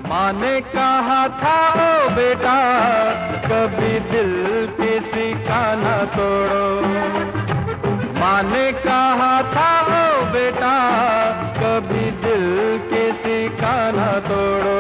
माँ ने कहा था ओ बेटा, कभी दिल किसी का न तोड़ो। माँ ने कहा था ओ बेटा, कभी दिल किसी का न तोड़ो।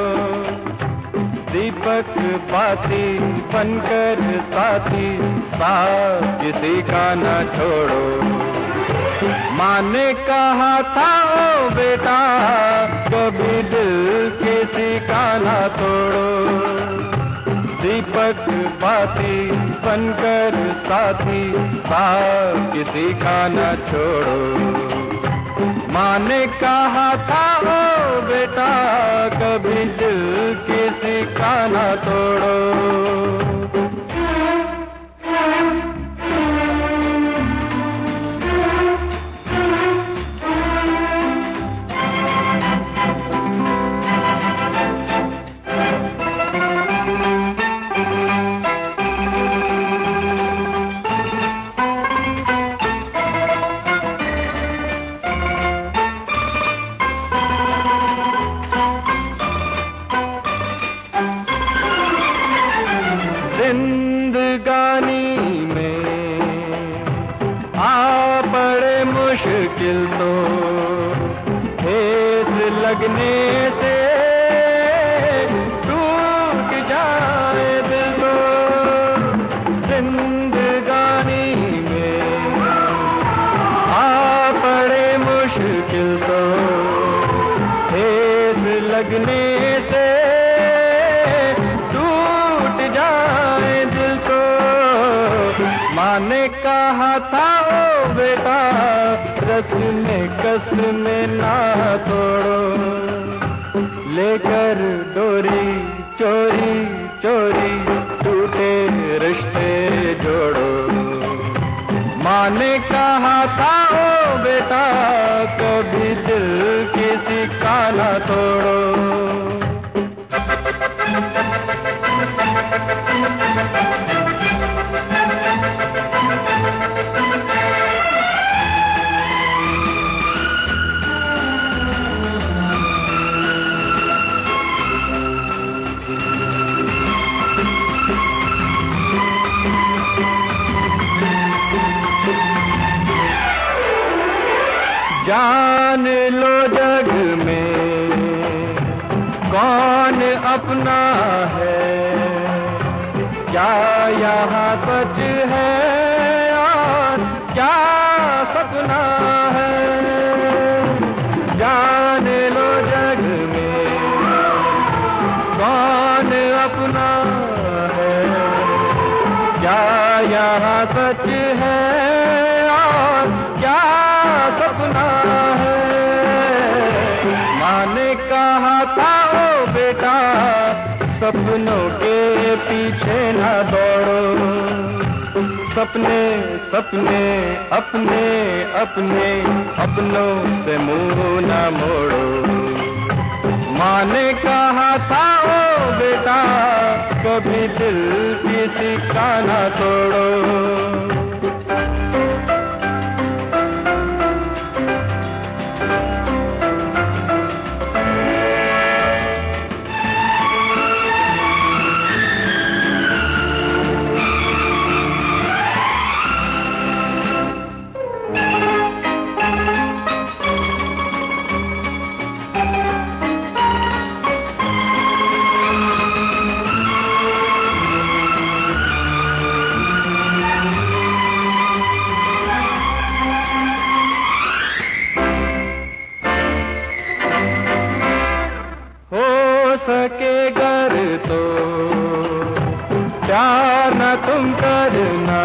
दीपक बाती बनकर साथी, साथ किसी का न छोड़ो। माँ ने कहा था ओ बेटा, कभी दिल किसी का न तोड़ो। दीपक बाती बनकर साथी, साथ किसी का न छोड़ो। माँ ने कहा था ओ बेटा, कभी दिल किसी का न तोड़ो। जिंदगानी में आ पड़े मुश्किल तो, ठेस लगने से टूट जाए दिल तो। जिंदगानी में आ पड़े मुश्किल तो, ठेस लगने से माँ ने कहा था ओ बेटा, रस में कस में ना तोड़ो। लेकर डोरी चोरी चोरी, टूटे रिश्ते जोड़ो। माँ ने कहा था ओ बेटा, कभी दिल किसी का ना तोड़ो। जान लो जग में कौन अपना है, क्या यहाँ सच है और क्या सपना है। जान लो जग में कौन अपना है, क्या यहाँ सच है और क्या सपना है। माँ ने कहा था ओ बेटा, सपनों के पीछे न दौड़ो। सपने सपने अपने अपने, अपनों से मुंह न मोड़ो। माँ ने कहा था ओ बेटा, कभी दिल किसी का न तोड़ो। सके गर तो प्यार न तुम करना,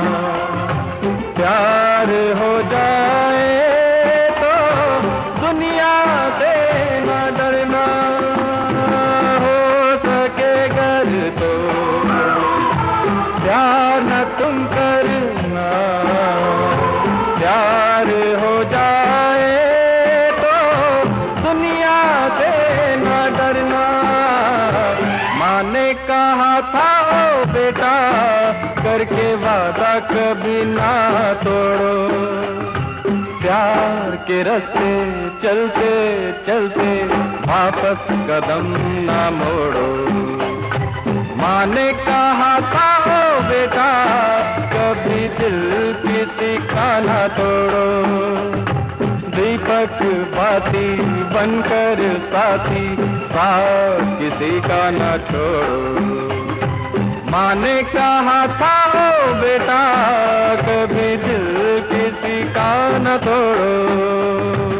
प्यार हो जाए तो दुनिया से न डरना। हो सके गर तो प्यार न तुम करना, प्यार हो जाए तो दुनिया से न डरना। माँ ने कहा था ओ बेटा, करके वादा कभी ना तोड़ो। प्यार के रास्ते चलते चलते वापस कदम ना मोड़ो। माँ ने कहा था ओ बेटा कभी दिल किसी का ना तोड़ो। दीपक बाती बनकर साथी साथ किसी का ना छोड़ो। माँ ने कहा था ओ बेटा कभी दिल किसी का न तोड़ो।